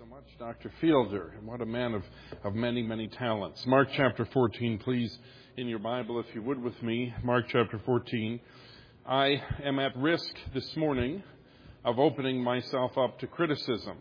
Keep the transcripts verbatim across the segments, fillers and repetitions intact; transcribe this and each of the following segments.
much, Doctor Fielder. And what a man of, of many, many talents. Mark chapter fourteen, please, in your Bible, if you would with me. Mark chapter fourteen. I am at risk this morning of opening myself up to criticism.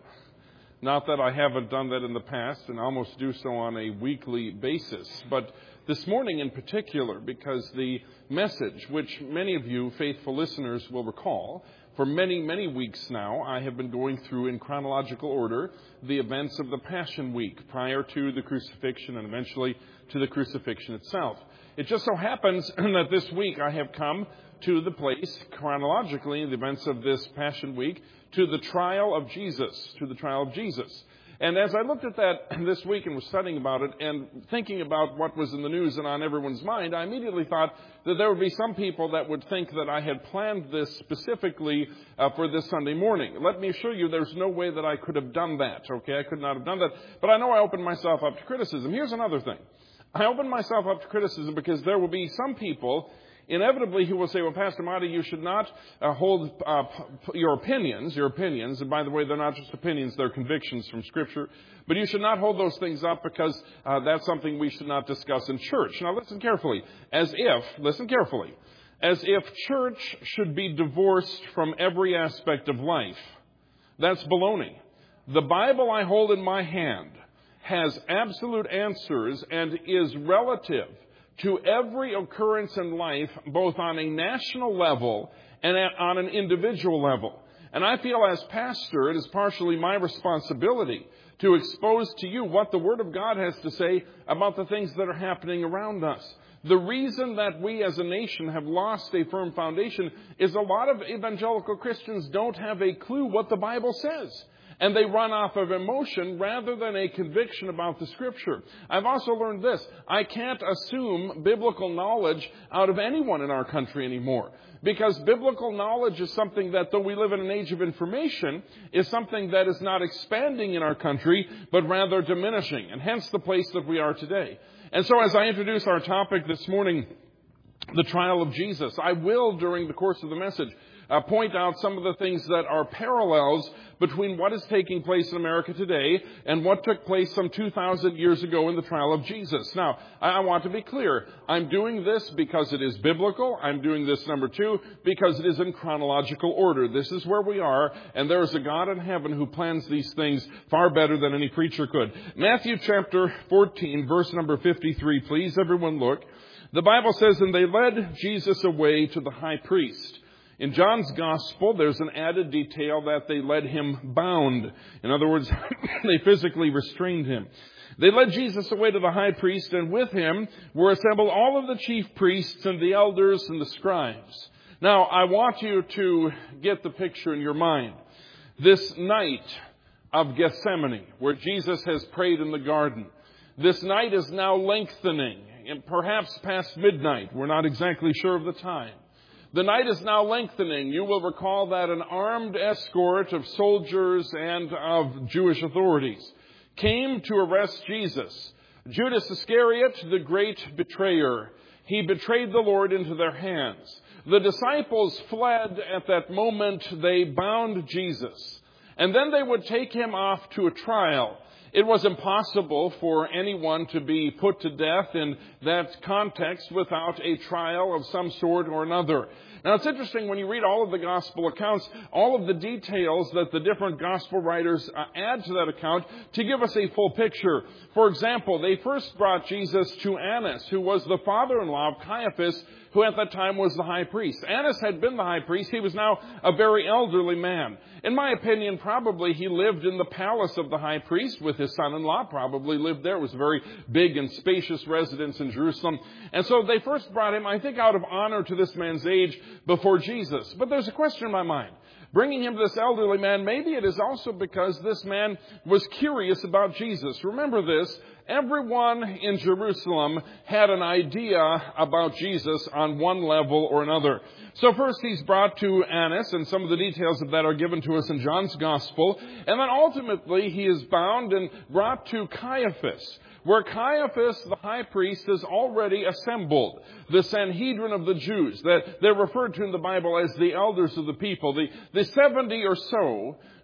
Not that I haven't done that in the past and almost do so on a weekly basis, but this morning in particular, because the message, which many of you faithful listeners will recall, for many, many weeks now, I have been going through in chronological order the events of the Passion Week prior to the crucifixion and eventually to the crucifixion itself. It just so happens that this week I have come to the place, chronologically, in the events of this Passion Week, to the trial of Jesus, to the trial of Jesus. And as I looked at that this week and was studying about it and thinking about what was in the news and on everyone's mind, I immediately thought that there would be some people that would think that I had planned this specifically uh, for this Sunday morning. Let me assure you there's no way that I could have done that, okay? I could not have done that. But I know I opened myself up to criticism. Here's another thing. I opened myself up to criticism because there will be some people inevitably who will say, well, Pastor Marty, you should not uh, hold uh, p- your opinions, your opinions, and by the way, they're not just opinions, they're convictions from Scripture, but you should not hold those things up because uh, that's something we should not discuss in church. Now, listen carefully. As if, listen carefully, as if church should be divorced from every aspect of life. That's baloney. The Bible I hold in my hand has absolute answers and is relative to every occurrence in life, both on a national level and on an individual level. And I feel as pastor, it is partially my responsibility to expose to you what the Word of God has to say about the things that are happening around us. The reason that we as a nation have lost a firm foundation is a lot of evangelical Christians don't have a clue what the Bible says. And they run off of emotion rather than a conviction about the Scripture. I've also learned this. I can't assume biblical knowledge out of anyone in our country anymore. Because biblical knowledge is something that, though we live in an age of information, is something that is not expanding in our country, but rather diminishing. And hence the place that we are today. And so as I introduce our topic this morning, the trial of Jesus, I will, during the course of the message, Uh, point out some of the things that are parallels between what is taking place in America today and what took place some two thousand years ago in the trial of Jesus. Now, I, I want to be clear. I'm doing this because it is biblical. I'm doing this, number two, because it is in chronological order. This is where we are, and there is a God in heaven who plans these things far better than any preacher could. Matthew chapter fourteen, verse number fifty-three. Please, everyone look. The Bible says, "And they led Jesus away to the high priest." In John's gospel, there's an added detail that they led him bound. In other words, they physically restrained him. They led Jesus away to the high priest, and with him were assembled all of the chief priests and the elders and the scribes. Now, I want you to get the picture in your mind. This night of Gethsemane, where Jesus has prayed in the garden, this night is now lengthening, and perhaps past midnight. We're not exactly sure of the time. The night is now lengthening. You will recall that an armed escort of soldiers and of Jewish authorities came to arrest Jesus. Judas Iscariot, the great betrayer, he betrayed the Lord into their hands. The disciples fled at that moment. They bound Jesus. And then they would take him off to a trial. It was impossible for anyone to be put to death in that context without a trial of some sort or another. Now, it's interesting when you read all of the gospel accounts, all of the details that the different gospel writers uh, add to that account to give us a full picture. For example, they first brought Jesus to Annas, who was the father-in-law of Caiaphas, who at that time was the high priest. Annas had been the high priest. He was now a very elderly man. In my opinion, probably he lived in the palace of the high priest with his son-in-law, probably lived there. It was a very big and spacious residence in Jerusalem. And so they first brought him, I think, out of honor to this man's age before Jesus. But there's a question in my mind. Bringing him to this elderly man, maybe it is also because this man was curious about Jesus. Remember this. Everyone in Jerusalem had an idea about Jesus on one level or another. So first he's brought to Annas, and some of the details of that are given to us in John's Gospel. And then ultimately he is bound and brought to Caiaphas, where Caiaphas, the high priest, is already assembled. The Sanhedrin of the Jews, that they're referred to in the Bible as the elders of the people, the, the seventy or so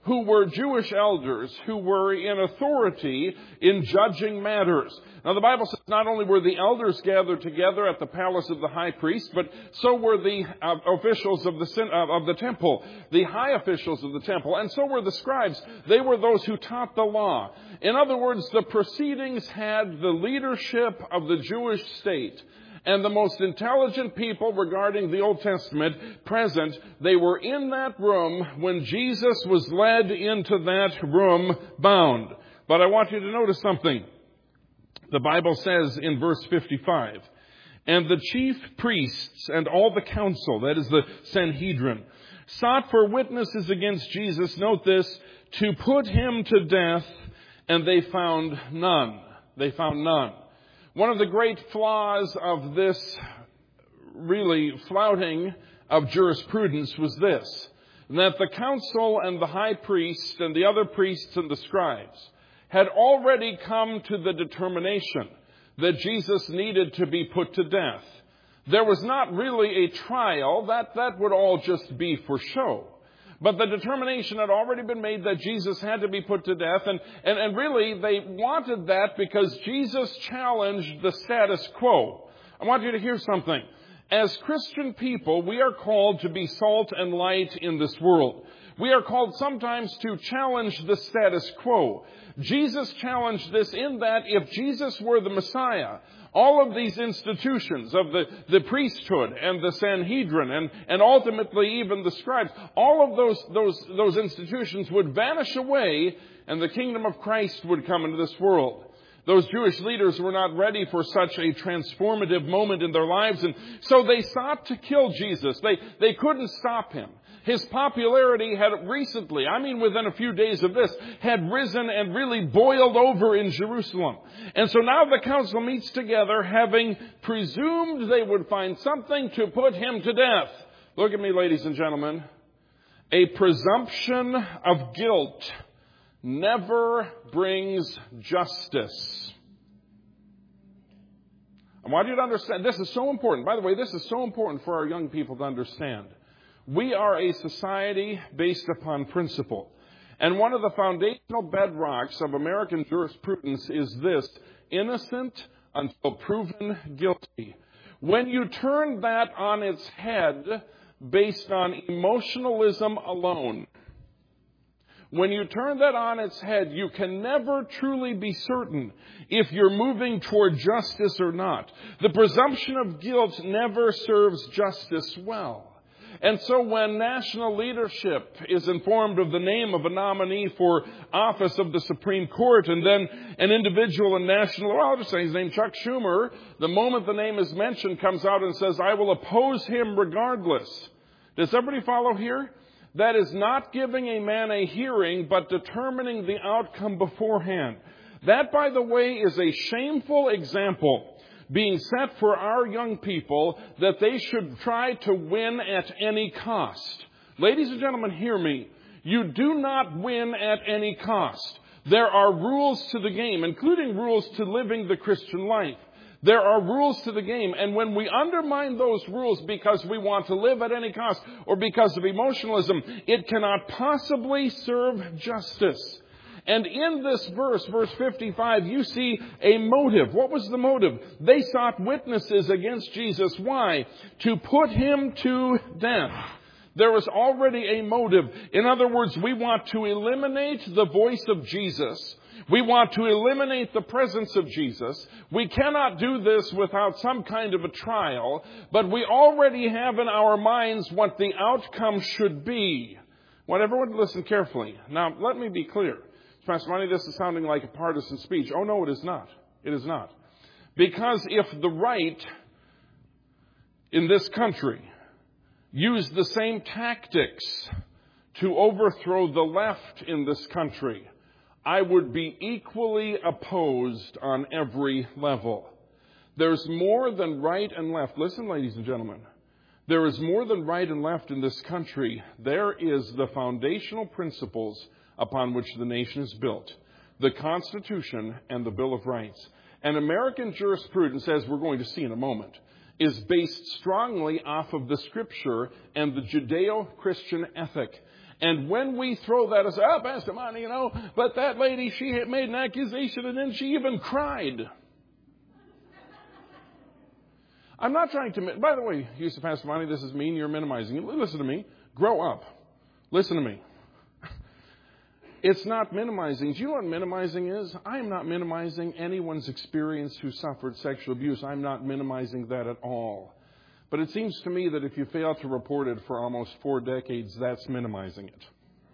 who were Jewish elders who were in authority in judging matters. Now, the Bible says not only were the elders gathered together at the palace of the high priest, but so were the uh, officials of the uh, of the temple, the high officials of the temple, and so were the scribes. They were those who taught the law. In other words, the proceedings had the leadership of the Jewish state. And the most intelligent people regarding the Old Testament present, they were in that room when Jesus was led into that room bound. But I want you to notice something. The Bible says in verse fifty-five, and the chief priests and all the council, that is the Sanhedrin, sought for witnesses against Jesus, note this, to put him to death, and they found none. They found none. One of the great flaws of this really flouting of jurisprudence was this, that the council and the high priest and the other priests and the scribes had already come to the determination that Jesus needed to be put to death. There was not really a trial. That, that would all just be for show. But the determination had already been made that Jesus had to be put to death. And, and, and really, they wanted that because Jesus challenged the status quo. I want you to hear something. As Christian people, we are called to be salt and light in this world. We are called sometimes to challenge the status quo. Jesus challenged this in that if Jesus were the Messiah, all of these institutions of the, the priesthood and the Sanhedrin and, and ultimately even the scribes, all of those, those, those institutions would vanish away and the kingdom of Christ would come into this world. Those Jewish leaders were not ready for such a transformative moment in their lives, and so they sought to kill Jesus. They, they couldn't stop him. His popularity had recently, I mean within a few days of this, had risen and really boiled over in Jerusalem. And so now the council meets together, having presumed they would find something to put him to death. Look at me, ladies and gentlemen. A presumption of guilt never brings justice. I want you to understand, this is so important. By the way, this is so important for our young people to understand. We are a society based upon principle. And one of the foundational bedrocks of American jurisprudence is this: innocent until proven guilty. When you turn that on its head based on emotionalism alone, when you turn that on its head, you can never truly be certain if you're moving toward justice or not. The presumption of guilt never serves justice well. And so when national leadership is informed of the name of a nominee for office of the Supreme Court, and then an individual in national, well, I'll just say his name, Chuck Schumer, the moment the name is mentioned, comes out and says, I will oppose him regardless. Does everybody follow here? That is not giving a man a hearing, but determining the outcome beforehand. That, by the way, is a shameful example being set for our young people that they should try to win at any cost. Ladies and gentlemen, hear me. You do not win at any cost. There are rules to the game, including rules to living the Christian life. There are rules to the game, and when we undermine those rules because we want to live at any cost or because of emotionalism, it cannot possibly serve justice. And in this verse, verse fifty-five, you see a motive. What was the motive? They sought witnesses against Jesus. Why? To put him to death. There was already a motive. In other words, we want to eliminate the voice of Jesus. We want to eliminate the presence of Jesus. We cannot do this without some kind of a trial, but we already have in our minds what the outcome should be. I want everyone to listen carefully. Now, let me be clear. Pastor Monty, this is sounding like a partisan speech. Oh, no, it is not. It is not. Because if the right in this country used the same tactics to overthrow the left in this country, I would be equally opposed on every level. There's more than right and left. Listen, ladies and gentlemen. There is more than right and left in this country. There is the foundational principles upon which the nation is built, the Constitution and the Bill of Rights. And American jurisprudence, as we're going to see in a moment, is based strongly off of the Scripture and the Judeo-Christian ethic. And when we throw that as, oh, Pastor Monty, you know, but that lady, she had made an accusation and then she even cried. I'm not trying to, by the way, you say, Pastor Monty, this is mean, you're minimizing. Listen to me. Grow up. Listen to me. It's not minimizing. Do you know what minimizing is? I am not minimizing anyone's experience who suffered sexual abuse. I'm not minimizing that at all. But it seems to me that if you fail to report it for almost four decades, that's minimizing it.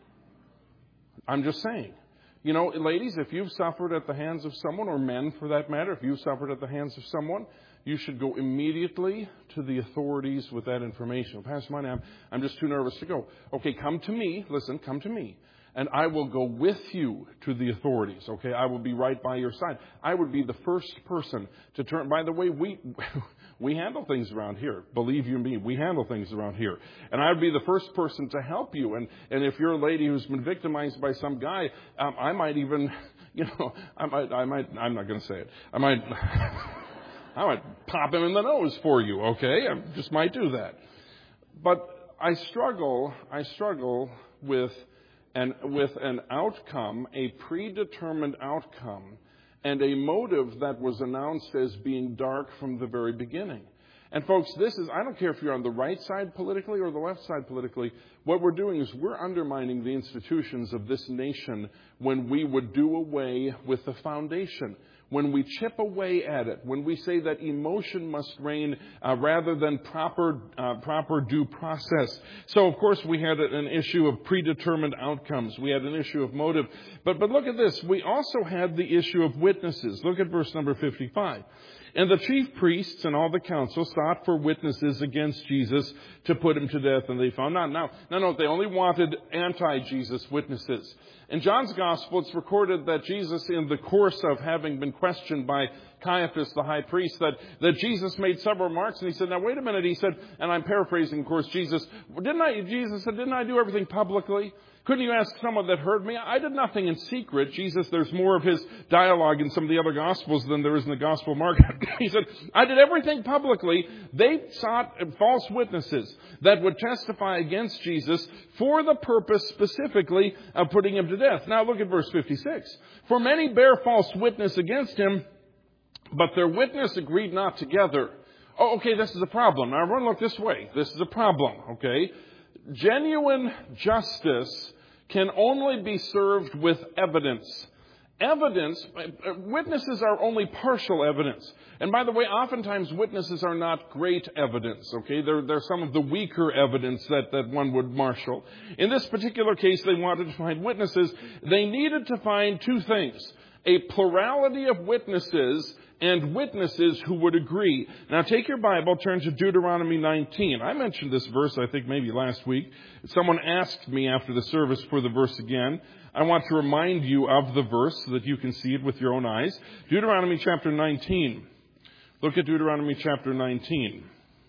I'm just saying. You know, ladies, if you've suffered at the hands of someone, or men for that matter, if you've suffered at the hands of someone, you should go immediately to the authorities with that information. Pastor Monty, I'm, I'm just too nervous to go. Okay, come to me. Listen, come to me. And I will go with you to the authorities, okay? I will be right by your side. I would be the first person to turn. By the way, we we handle things around here. Believe you me, we handle things around here. And I would be the first person to help you. And, and if you're a lady who's been victimized by some guy, um, I might even, you know, I might, I might, I'm not going to say it. I might, I might pop him in the nose for you, okay? I just might do that. But I struggle, I struggle with... And with an outcome, a predetermined outcome, and a motive that was announced as being dark from the very beginning. And folks, this is, I don't care if you're on the right side politically or the left side politically, what we're doing is we're undermining the institutions of this nation when we would do away with the foundation. When we chip away at it, when we say that emotion must reign uh, rather than proper uh, proper due process. So, of course, we had an issue of predetermined outcomes. We had an issue of motive. But but look at this. We also had the issue of witnesses. Look at verse number fifty-five. And the chief priests and all the council sought for witnesses against Jesus to put him to death, and they found none. Now, no, no, they only wanted anti-Jesus witnesses. In John's Gospel, it's recorded that Jesus, in the course of having been questioned by Caiaphas, the high priest, that, that Jesus made several remarks, and he said, now wait a minute, he said, and I'm paraphrasing, of course, Jesus, didn't I, Jesus said, didn't I do everything publicly? Couldn't you ask someone that heard me? I did nothing in secret. Jesus, there's more of his dialogue in some of the other Gospels than there is in the Gospel of Mark. He said, I did everything publicly. They sought false witnesses that would testify against Jesus for the purpose specifically of putting him to death. Now look at verse fifty-six. For many bear false witness against him, but their witness agreed not together. Oh, okay, this is a problem. Now everyone look this way. This is a problem, okay? Genuine justice can only be served with evidence. Evidence, witnesses are only partial evidence. And by the way, oftentimes witnesses are not great evidence, okay? They're, they're some of the weaker evidence that, that one would marshal. In this particular case, they wanted to find witnesses. They needed to find two things. A plurality of witnesses and witnesses who would agree. Now take your Bible, turn to Deuteronomy nineteen. I mentioned this verse, I think maybe last week. Someone asked me after the service for the verse again. I want to remind you of the verse so that you can see it with your own eyes. Deuteronomy chapter nineteen. Look at Deuteronomy chapter nineteen.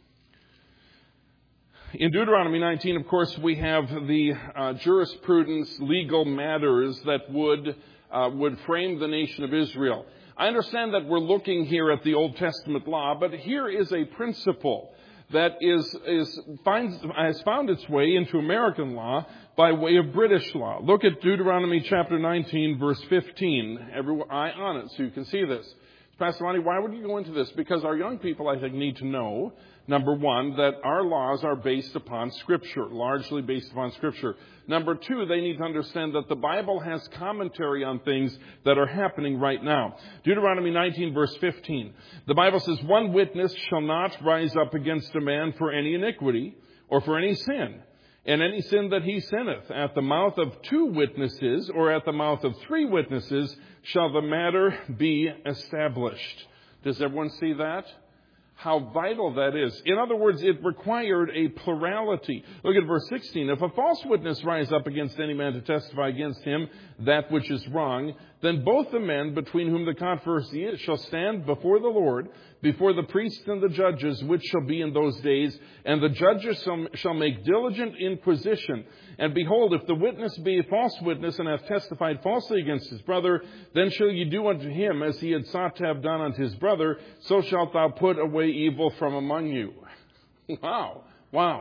In Deuteronomy nineteen, of course, we have the uh, jurisprudence, legal matters that would uh, would frame the nation of Israel. I understand that we're looking here at the Old Testament law, but here is a principle that is, is finds, has found its way into American law by way of British law. Look at Deuteronomy chapter nineteen, verse fifteen. Every eye on it so you can see this. Pastor Lonnie, why would you go into this? Because our young people, I think, need to know, number one, that our laws are based upon Scripture, largely based upon Scripture. Number two, they need to understand that the Bible has commentary on things that are happening right now. Deuteronomy nineteen, verse fifteen. The Bible says, one witness shall not rise up against a man for any iniquity or for any sin. And any sin that he sinneth, at the mouth of two witnesses or at the mouth of three witnesses shall the matter be established. Does everyone see that? How vital that is. In other words, it required a plurality. Look at verse sixteen. If a false witness rise up against any man to testify against him that which is wrong, then both the men between whom the controversy is shall stand before the Lord, before the priests and the judges, which shall be in those days. And the judges shall make diligent inquisition. And behold, if the witness be a false witness and hath testified falsely against his brother, then shall you do unto him as he had sought to have done unto his brother. So shalt thou put away evil from among you. Wow. Wow.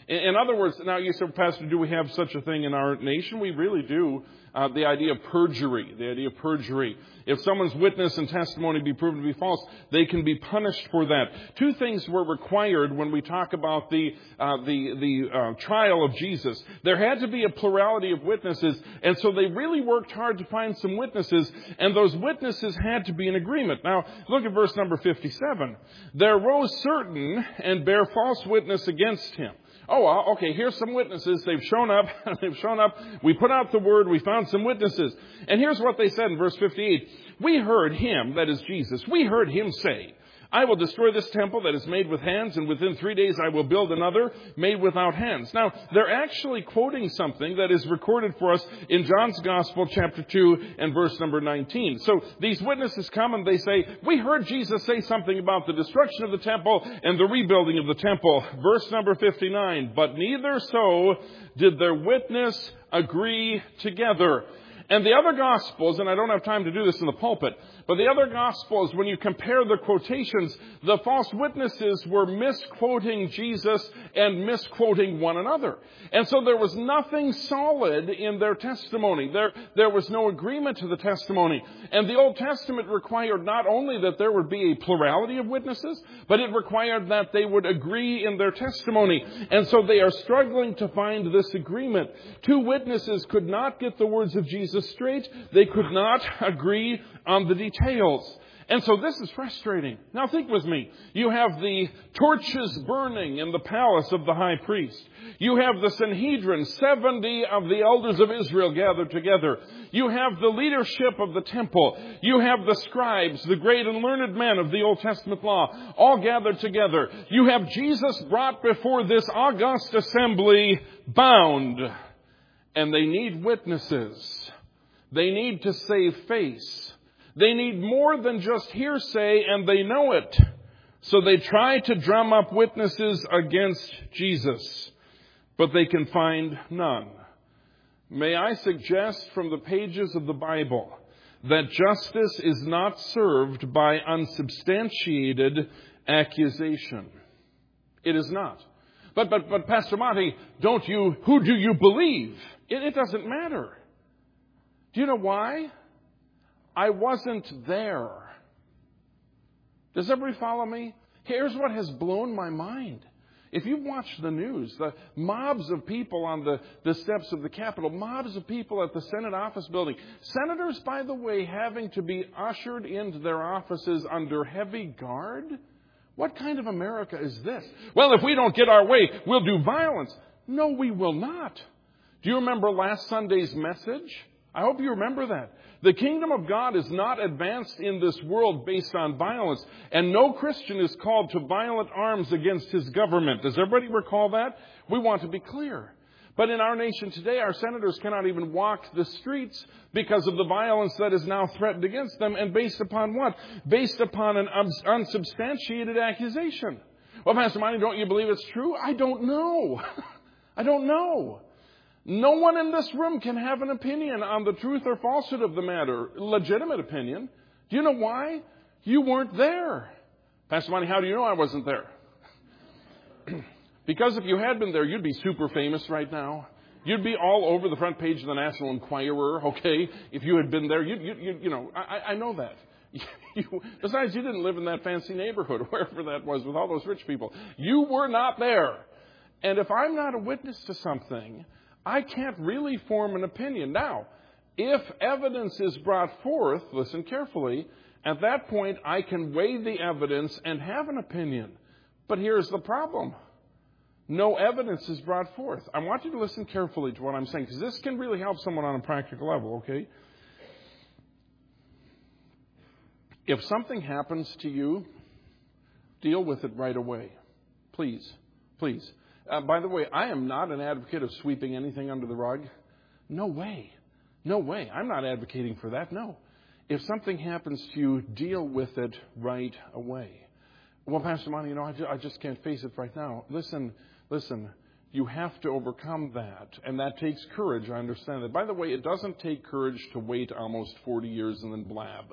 In, in other words, now you say, Pastor, do we have such a thing in our nation? We really do. Uh, the idea of perjury, the idea of perjury. If someone's witness and testimony be proven to be false, they can be punished for that. Two things were required when we talk about the uh, the the uh, trial of Jesus. There had to be a plurality of witnesses, and so they really worked hard to find some witnesses, and those witnesses had to be in agreement. Now, look at verse number fifty-seven. There arose certain and bare false witness against him. Oh, well, okay, here's some witnesses. They've shown up. They've shown up. We put out the word. We found some witnesses. And here's what they said in verse fifty-eight. We heard him, that is Jesus, we heard him say, I will destroy this temple that is made with hands, and within three days I will build another made without hands. Now, they're actually quoting something that is recorded for us in John's Gospel, chapter two, and verse number nineteen. So these witnesses come and they say, we heard Jesus say something about the destruction of the temple and the rebuilding of the temple. Verse number fifty-nine, but neither so did their witness agree together. And the other Gospels, and I don't have time to do this in the pulpit, but the other Gospels, when you compare the quotations, the false witnesses were misquoting Jesus and misquoting one another. And so there was nothing solid in their testimony. There, there was no agreement to the testimony. And the Old Testament required not only that there would be a plurality of witnesses, but it required that they would agree in their testimony. And so they are struggling to find this agreement. Two witnesses could not get the words of Jesus straight. They could not agree on the details. And so this is frustrating. Now think with me. You have the torches burning in the palace of the high priest. You have the Sanhedrin, seventy of the elders of Israel gathered together. You have the leadership of the temple. You have the scribes, the great and learned men of the Old Testament law, all gathered together. You have Jesus brought before this august assembly bound. And they need witnesses. They need to save face. They need more than just hearsay, and they know it. So they try to drum up witnesses against Jesus, but they can find none. May I suggest from the pages of the Bible that justice is not served by unsubstantiated accusation. It is not. But, but, but Pastor Monty, don't you, who do you believe? It, it doesn't matter. Do you know why? I wasn't there. Does everybody follow me? Here's what has blown my mind. If you watch the news, the mobs of people on the, the steps of the Capitol, mobs of people at the Senate office building, senators, by the way, having to be ushered into their offices under heavy guard? What kind of America is this? Well, if we don't get our way, we'll do violence. No, we will not. Do you remember last Sunday's message? I hope you remember that. The kingdom of God is not advanced in this world based on violence, and no Christian is called to violent arms against his government. Does everybody recall that? We want to be clear. But in our nation today, our senators cannot even walk the streets because of the violence that is now threatened against them. And based upon what? Based upon an unsubstantiated accusation. Well, Pastor Monty, don't you believe it's true? I don't know. I don't know. No one in this room can have an opinion on the truth or falsehood of the matter. Legitimate opinion. Do you know why? You weren't there. Pastor Monty, how do you know I wasn't there? Because if you had been there, you'd be super famous right now. You'd be all over the front page of the National Enquirer, okay? If you had been there, you you you, you know, I, I know that. You, besides, you didn't live in that fancy neighborhood, wherever that was, with all those rich people. You were not there. And if I'm not a witness to something, I can't really form an opinion. Now, if evidence is brought forth, listen carefully, at that point I can weigh the evidence and have an opinion. But here's the problem. No evidence is brought forth. I want you to listen carefully to what I'm saying, because this can really help someone on a practical level, okay? If something happens to you, deal with it right away. Please, please. Uh, by the way, I am not an advocate of sweeping anything under the rug. No way. No way. I'm not advocating for that. No. If something happens to you, deal with it right away. Well, Pastor Monty, you know, I just, I just can't face it right now. Listen, listen, you have to overcome that. And that takes courage. I understand that. By the way, it doesn't take courage to wait almost forty years and then blab.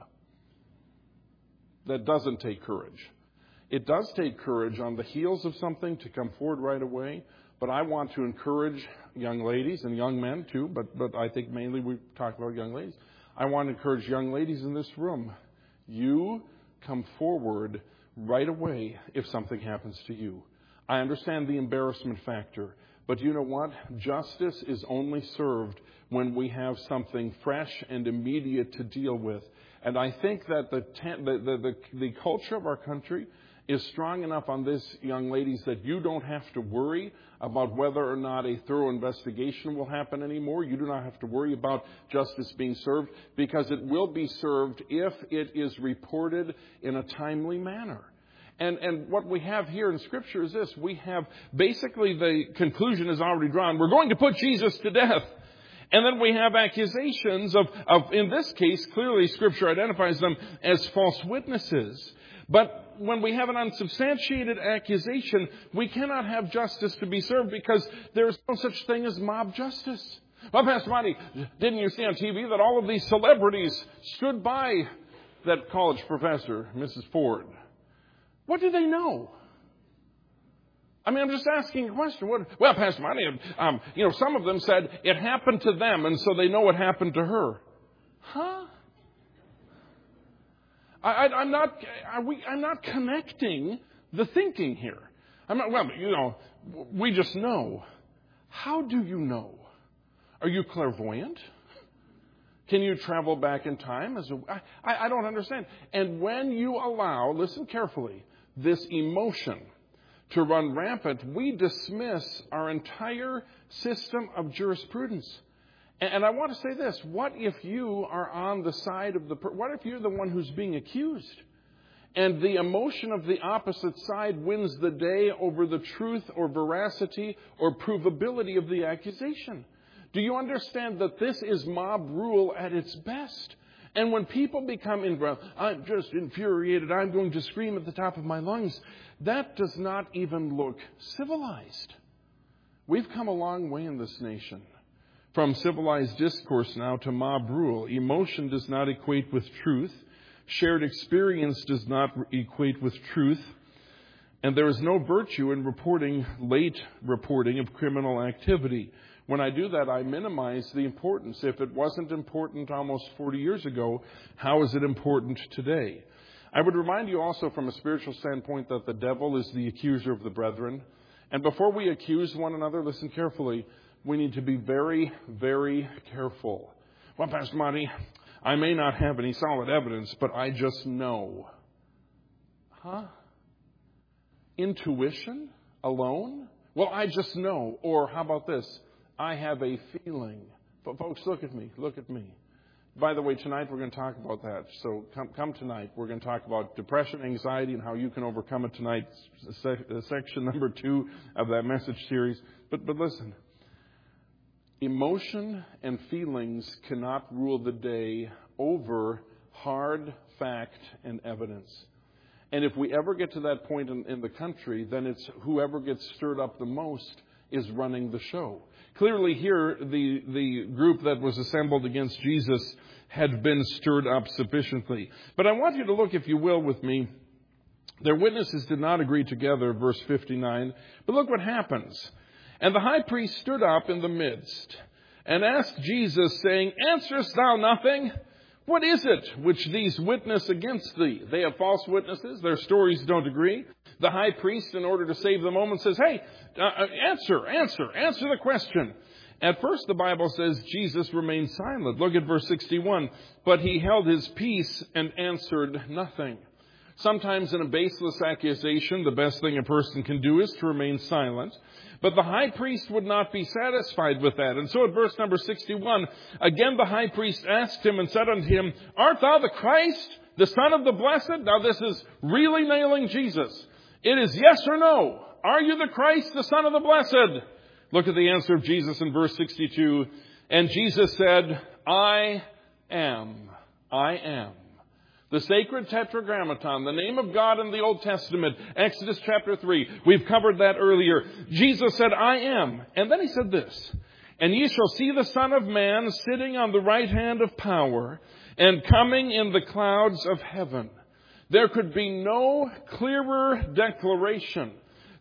That doesn't take courage. It does take courage on the heels of something to come forward right away. But I want to encourage young ladies and young men too, but, but I think mainly we talk about young ladies. I want to encourage young ladies in this room. You come forward right away if something happens to you. I understand the embarrassment factor, but you know what? Justice is only served when we have something fresh and immediate to deal with. And I think that the, the, the, the, the culture of our country is strong enough on this, young ladies, that you don't have to worry about whether or not a thorough investigation will happen anymore. You do not have to worry about justice being served, because it will be served if it is reported in a timely manner. And, and what we have here in Scripture is this. We have basically the conclusion is already drawn. We're going to put Jesus to death. And then we have accusations of, of, in this case, clearly Scripture identifies them as false witnesses. But when we have an unsubstantiated accusation, we cannot have justice to be served, because there is no such thing as mob justice. Well, Pastor Monty, didn't you see on T V that all of these celebrities stood by that college professor, Missus Ford? What do they know? I mean, I'm just asking a question. What, well, Pastor Monty, um, you know, some of them said it happened to them, and so they know what happened to her. Huh? I, I, I'm not. Are we, I'm not connecting the thinking here. I'm not. Well, you know, we just know. How do you know? Are you clairvoyant? Can you travel back in time? As a, I, I don't understand. And when you allow, listen carefully, this emotion to run rampant, we dismiss our entire system of jurisprudence. And I want to say this. What if you are on the side of the... What if you're the one who's being accused? And the emotion of the opposite side wins the day over the truth or veracity or provability of the accusation. Do you understand that this is mob rule at its best? And when people become involved, I'm just infuriated, I'm going to scream at the top of my lungs, that does not even look civilized. We've come a long way in this nation. From civilized discourse now to mob rule. Emotion does not equate with truth. Shared experience does not equate with truth. And there is no virtue in reporting, late reporting of criminal activity. When I do that, I minimize the importance. If it wasn't important almost forty years ago, how is it important today? I would remind you also from a spiritual standpoint that the devil is the accuser of the brethren. And before we accuse one another, listen carefully, we need to be very, very careful. Well, Pastor Monty, I may not have any solid evidence, but I just know. Huh? Intuition alone? Well, I just know. Or how about this? I have a feeling. But folks, look at me. Look at me. By the way, tonight we're going to talk about that. So come, come tonight. We're going to talk about depression, anxiety, and how you can overcome it tonight. Section number two of that message series. But but listen. Emotion and feelings cannot rule the day over hard fact and evidence. And if we ever get to that point in, in the country, then it's whoever gets stirred up the most is running the show. Clearly here, the, the group that was assembled against Jesus had been stirred up sufficiently. But I want you to look, if you will, with me. Their witnesses did not agree together, verse fifty-nine. But look what happens. And the high priest stood up in the midst and asked Jesus, saying, Answerest thou nothing? What is it which these witness against thee? They have false witnesses. Their stories don't agree. The high priest, in order to save the moment, says, Hey, uh, answer, answer, answer the question. At first, the Bible says Jesus remained silent. Look at verse sixty-one. But he held his peace and answered nothing. Sometimes in a baseless accusation, the best thing a person can do is to remain silent. But the high priest would not be satisfied with that. And so at verse number sixty-one, again the high priest asked him and said unto him, Art thou the Christ, the Son of the Blessed? Now this is really nailing Jesus. It is yes or no. Are you the Christ, the Son of the Blessed? Look at the answer of Jesus in verse sixty-two. And Jesus said, I am. I am. The sacred tetragrammaton, the name of God in the Old Testament, Exodus chapter three. We've covered that earlier. Jesus said, I am. And then he said this, And ye shall see the Son of Man sitting on the right hand of power and coming in the clouds of heaven. There could be no clearer declaration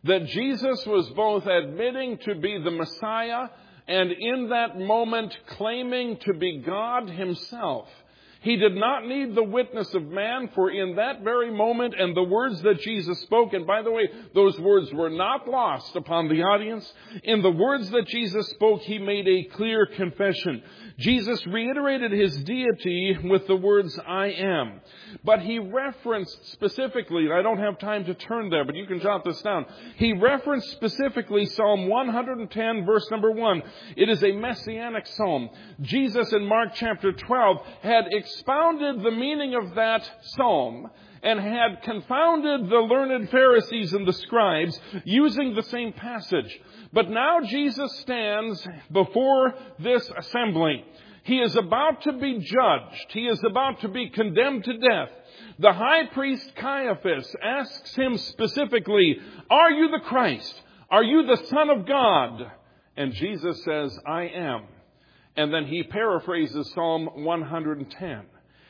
that Jesus was both admitting to be the Messiah and in that moment claiming to be God himself. He did not need the witness of man, for in that very moment and the words that Jesus spoke, and by the way, those words were not lost upon the audience. In the words that Jesus spoke, he made a clear confession. Jesus reiterated his deity with the words, I am. But he referenced specifically, and I don't have time to turn there, but you can jot this down. He referenced specifically Psalm one hundred ten, verse number one. It is a messianic psalm. Jesus in Mark chapter twelve had expounded the meaning of that psalm and had confounded the learned Pharisees and the scribes using the same passage. But now Jesus stands before this assembly. He is about to be judged. He is about to be condemned to death. The high priest Caiaphas asks him specifically, are you the Christ? Are you the Son of God? And Jesus says, I am. And then he paraphrases Psalm one hundred ten,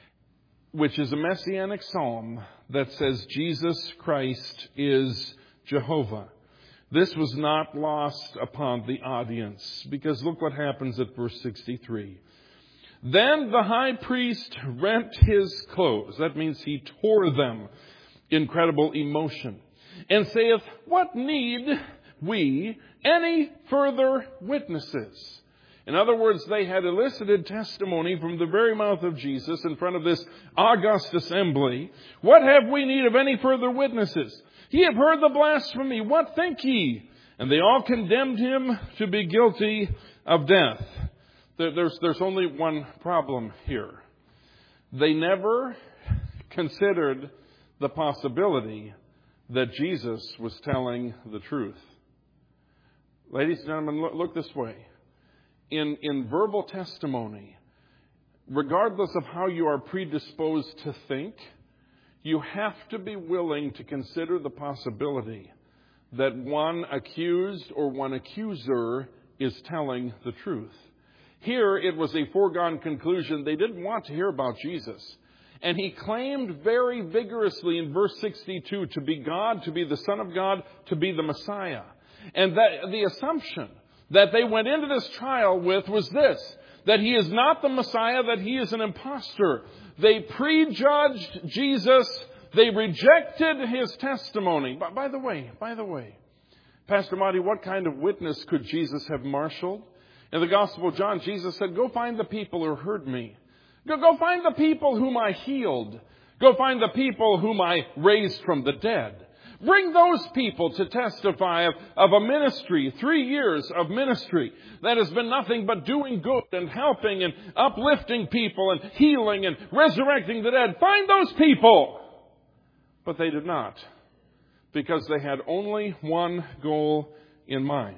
which is a messianic psalm that says Jesus Christ is Jehovah. This was not lost upon the audience, because look what happens at verse sixty-three. Then the high priest rent his clothes. That means he tore them. Incredible emotion. And saith, what need we any further witnesses? In other words, they had elicited testimony from the very mouth of Jesus in front of this august assembly. What have we need of any further witnesses? Ye have heard the blasphemy. What think ye? And they all condemned him to be guilty of death. There's, there's only one problem here. They never considered the possibility that Jesus was telling the truth. Ladies and gentlemen, look, look this way. In, in verbal testimony, regardless of how you are predisposed to think, you have to be willing to consider the possibility that one accused or one accuser is telling the truth. Here, it was a foregone conclusion. They didn't want to hear about Jesus. And he claimed very vigorously in verse sixty-two to be God, to be the Son of God, to be the Messiah. And that the assumption that they went into this trial with was this, that he is not the Messiah, that he is an impostor. They prejudged Jesus. They rejected his testimony. By, by the way, by the way, Pastor Marty, what kind of witness could Jesus have marshaled? In the Gospel of John, Jesus said, go find the people who heard me. Go, go find the people whom I healed. Go find the people whom I raised from the dead. Bring those people to testify of, of a ministry, three years of ministry that has been nothing but doing good and helping and uplifting people and healing and resurrecting the dead. Find those people. But they did not, because they had only one goal in mind.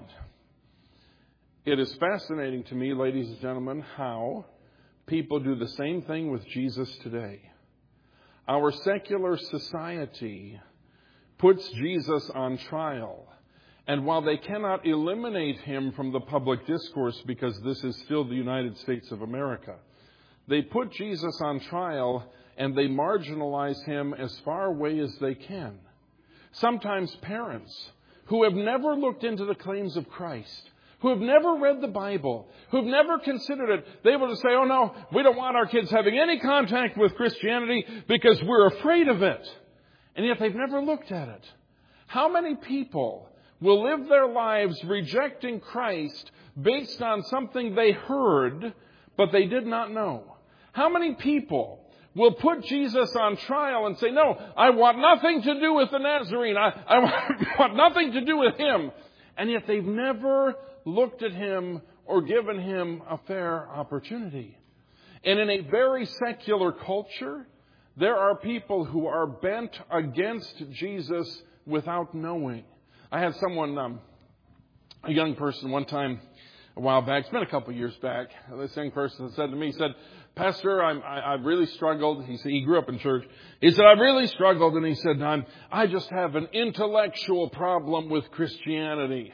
It is fascinating to me, ladies and gentlemen, how people do the same thing with Jesus today. Our secular society puts Jesus on trial. And while they cannot eliminate him from the public discourse, because this is still the United States of America, they put Jesus on trial and they marginalize him as far away as they can. Sometimes parents who have never looked into the claims of Christ, who have never read the Bible, who have never considered it, they will just say, oh no, we don't want our kids having any contact with Christianity because we're afraid of it. And yet they've never looked at it. How many people will live their lives rejecting Christ based on something they heard, but they did not know? How many people will put Jesus on trial and say, no, I want nothing to do with the Nazarene. I, I want nothing to do with him. And yet they've never looked at him or given him a fair opportunity. And in a very secular culture, there are people who are bent against Jesus without knowing. I had someone, um, a young person one time, a while back, it's been a couple of years back, this young person said to me, he said, Pastor, I'm, I, I've really struggled. He said, he grew up in church. He said, I've really struggled. And he said, I'm, I just have an intellectual problem with Christianity.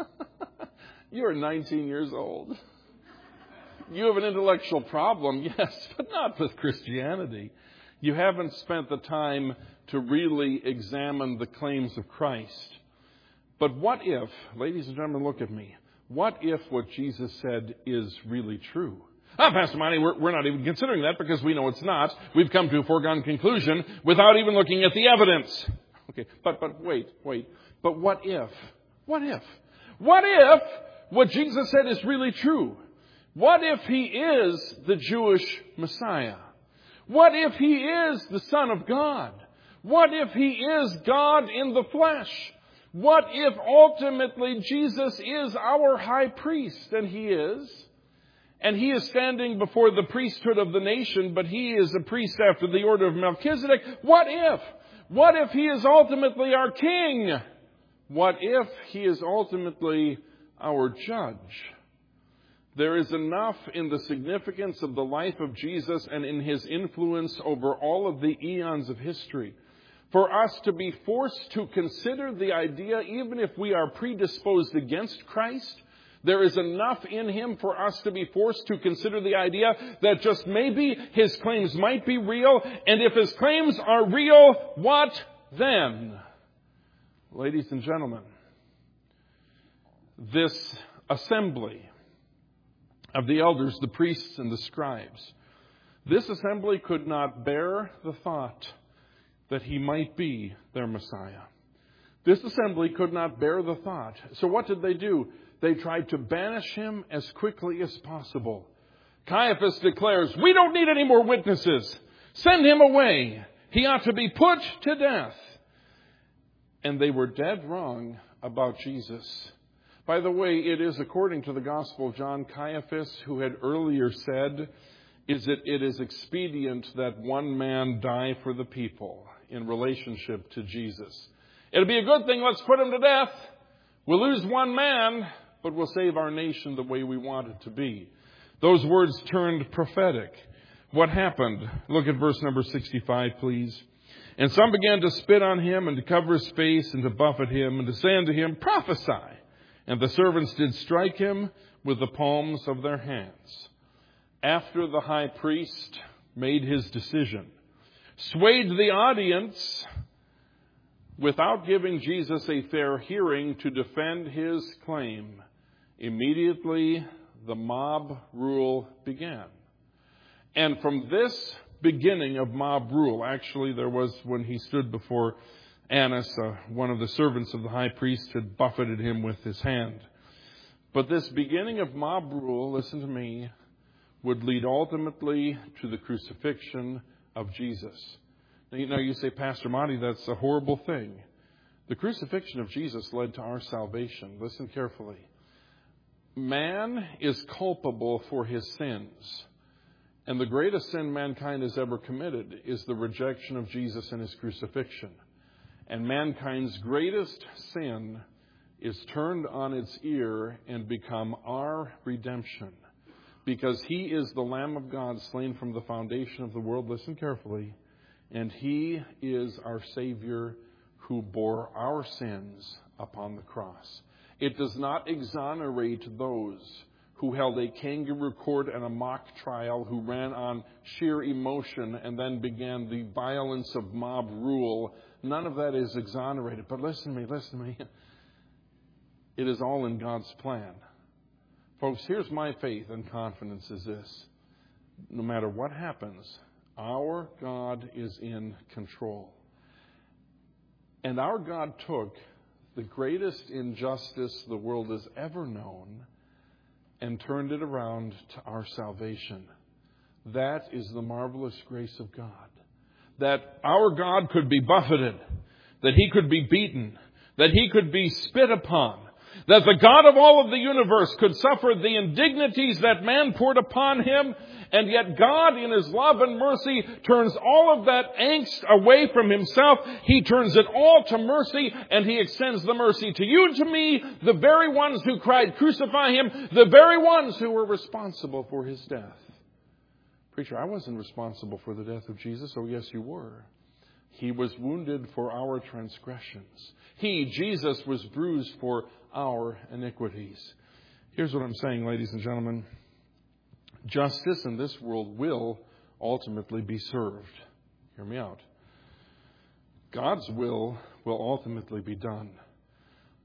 You're nineteen years old. You have an intellectual problem, yes, but not with Christianity. You haven't spent the time to really examine the claims of Christ. But what if, ladies and gentlemen, look at me. What if what Jesus said is really true? Ah, Pastor Monty, we're, we're not even considering that because we know it's not. We've come to a foregone conclusion without even looking at the evidence. Okay, but, but wait, wait. But what if? What if? What if what Jesus said is really true? What if he is the Jewish Messiah? What if he is the Son of God? What if he is God in the flesh? What if ultimately Jesus is our high priest? And he is. And he is standing before the priesthood of the nation, but he is a priest after the order of Melchizedek. What if? What if he is ultimately our king? What if he is ultimately our judge? There is enough in the significance of the life of Jesus and in his influence over all of the eons of history for us to be forced to consider the idea, even if we are predisposed against Christ, there is enough in him for us to be forced to consider the idea that just maybe his claims might be real. And if his claims are real, what then? Ladies and gentlemen, this assembly of the elders, the priests, and the scribes, this assembly could not bear the thought that he might be their Messiah. This assembly could not bear the thought. So what did they do? They tried to banish him as quickly as possible. Caiaphas declares, we don't need any more witnesses. Send him away. He ought to be put to death. And they were dead wrong about Jesus. By the way, it is according to the Gospel of John, Caiaphas, who had earlier said, is that it is expedient that one man die for the people in relationship to Jesus. It'll be a good thing, let's put him to death. We'll lose one man, but we'll save our nation the way we want it to be. Those words turned prophetic. What happened? Look at verse number sixty-five, please. And some began to spit on him and to cover his face and to buffet him and to say unto him, prophesy. And the servants did strike him with the palms of their hands. After the high priest made his decision, swayed the audience without giving Jesus a fair hearing to defend his claim, immediately the mob rule began. And from this beginning of mob rule, actually there was when he stood before Annas, uh, one of the servants of the high priest had buffeted him with his hand. But this beginning of mob rule, listen to me, would lead ultimately to the crucifixion of Jesus. Now you, know, you say, Pastor Monty, that's a horrible thing. The crucifixion of Jesus led to our salvation. Listen carefully. Man is culpable for his sins. And the greatest sin mankind has ever committed is the rejection of Jesus and his crucifixion. And mankind's greatest sin is turned on its ear and become our redemption. Because he is the Lamb of God slain from the foundation of the world. Listen carefully. And he is our Savior who bore our sins upon the cross. It does not exonerate those who held a kangaroo court and a mock trial, who ran on sheer emotion and then began the violence of mob rule. None of that is exonerated. But listen to me, listen to me. It is all in God's plan. Folks, here's my faith and confidence is this. No matter what happens, our God is in control. And our God took the greatest injustice the world has ever known and turned it around to our salvation. That is the marvelous grace of God. That our God could be buffeted, that he could be beaten, that he could be spit upon, that the God of all of the universe could suffer the indignities that man poured upon him, and yet God in his love and mercy turns all of that angst away from himself. He turns it all to mercy, and he extends the mercy to you, to me, the very ones who cried, crucify him, the very ones who were responsible for his death. Preacher, I wasn't responsible for the death of Jesus. Oh, yes, you were. He was wounded for our transgressions. He, Jesus, was bruised for our iniquities. Here's what I'm saying, ladies and gentlemen. Justice in this world will ultimately be served. Hear me out. God's will will ultimately be done.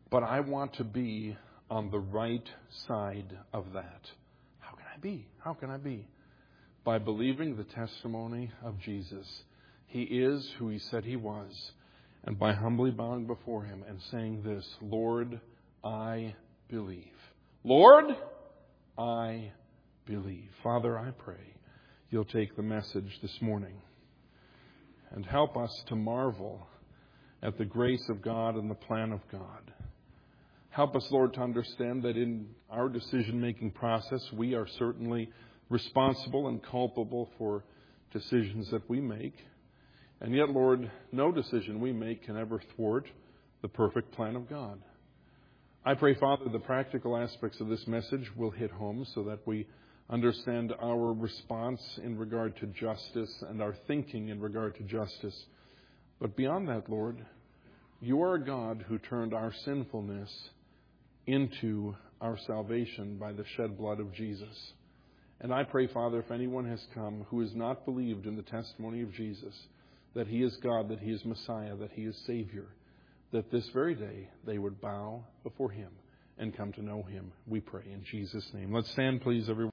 But I want to be on the right side of that. How can I be? How can I be? By believing the testimony of Jesus. He is who He said He was. And by humbly bowing before Him and saying this, Lord, I believe. Lord, I believe. Father, I pray You'll take the message this morning and help us to marvel at the grace of God and the plan of God. Help us, Lord, to understand that in our decision-making process, we are certainly responsible and culpable for decisions that we make. And yet, Lord, no decision we make can ever thwart the perfect plan of God. I pray, Father, the practical aspects of this message will hit home so that we understand our response in regard to justice and our thinking in regard to justice. But beyond that, Lord, You are a God who turned our sinfulness into our salvation by the shed blood of Jesus. And I pray, Father, if anyone has come who has not believed in the testimony of Jesus, that He is God, that He is Messiah, that He is Savior, that this very day they would bow before Him and come to know Him. We pray in Jesus' name. Let's stand, please, everyone.